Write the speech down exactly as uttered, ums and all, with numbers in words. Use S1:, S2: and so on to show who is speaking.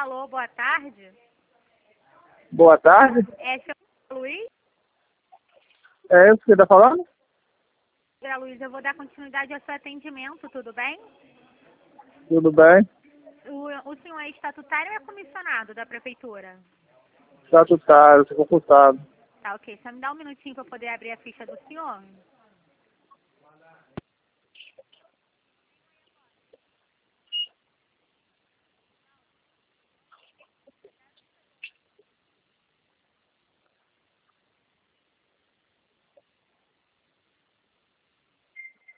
S1: Alô, boa tarde.
S2: Boa tarde.
S1: É seu Luiz?
S2: É isso que você está falando?
S1: Senhora Luiz, eu vou dar continuidade ao seu atendimento, tudo bem?
S2: Tudo bem?
S1: O, o senhor é estatutário ou é comissionado da prefeitura?
S2: Estatutário, sou computado.
S1: Tá, ok. Só me dá um minutinho para poder abrir a ficha do senhor.